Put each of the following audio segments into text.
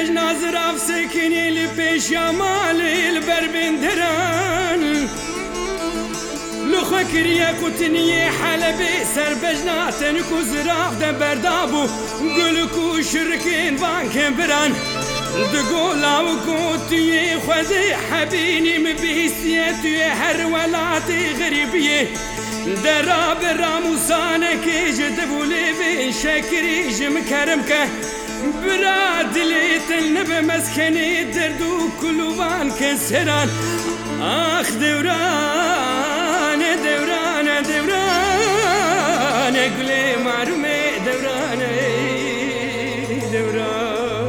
ناظر سكني لبيش يا مالي البربندران لخكر يا كتني حلبي سربجناتن كوزراف دبردابو قلكو شركين بانك بران دقولا وكوتي خذي حبيني مبيسيتي هر ولاتي غريبيه دراب راموسانك جدبو لي شكري جم كرمك براد ليتن بمسكني دردو كلوان كسران اخ دوران دوران دوران قلي معرومي دوران دوران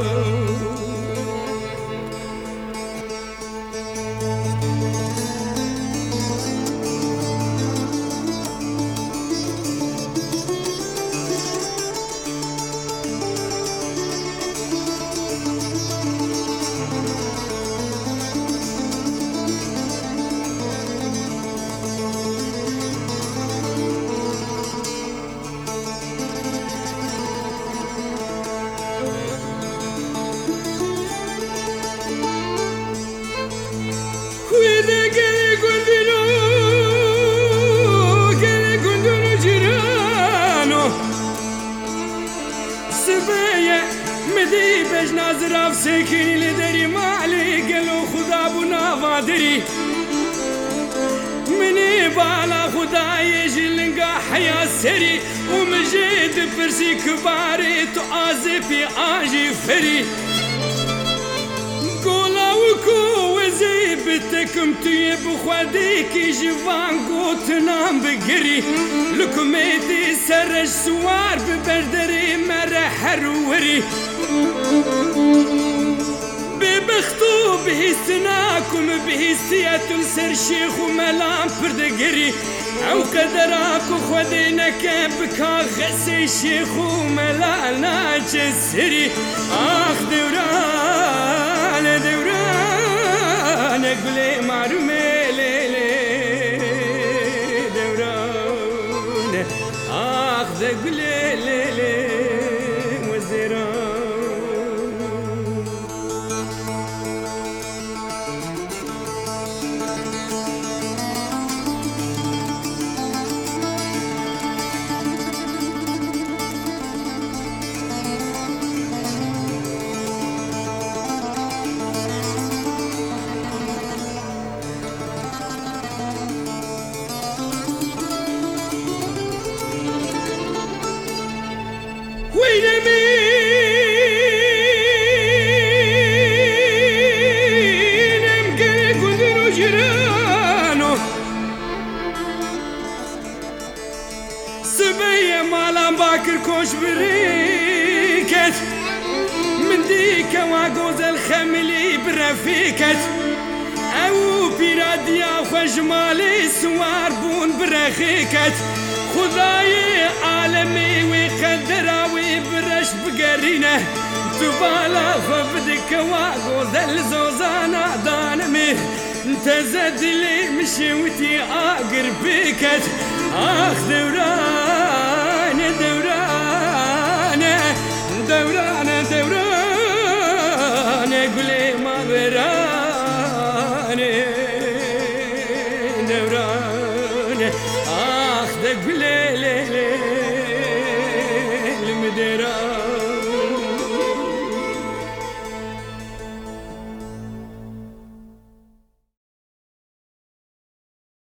ناظر سكني لدري مالي قالوا خدا بنا فادري مني بالا خدا يجي لنقا حيا سري ومجيد برسي كباري تعازي في آجي فري قولا وكو وزي بتكم تيب خوديكي جوان قوت نام بقري لكميتي سرش سوار ببردري مرحر وري ببختو بهستناكم بهستياتو سر شيخ وملام پردگري او قدراكو خودينك بكا غسي شيخ وملانا جسري اخ دوران دوران قولي معرومي ليلي دوران اخ قولي ليلي وزيران سبية مالام باكر كوش بريكت من ديك واقوز الخملي برفيكت او بيراديا وخجمالي سوار بون برخيكت خداي عالمي وقدرا وبرش بقرينه تبالا خبدك واقوز الزوزانا دانمي انتزد لي مشيوتي اقر بيكت اخ دوران دوران دوران دوران قولي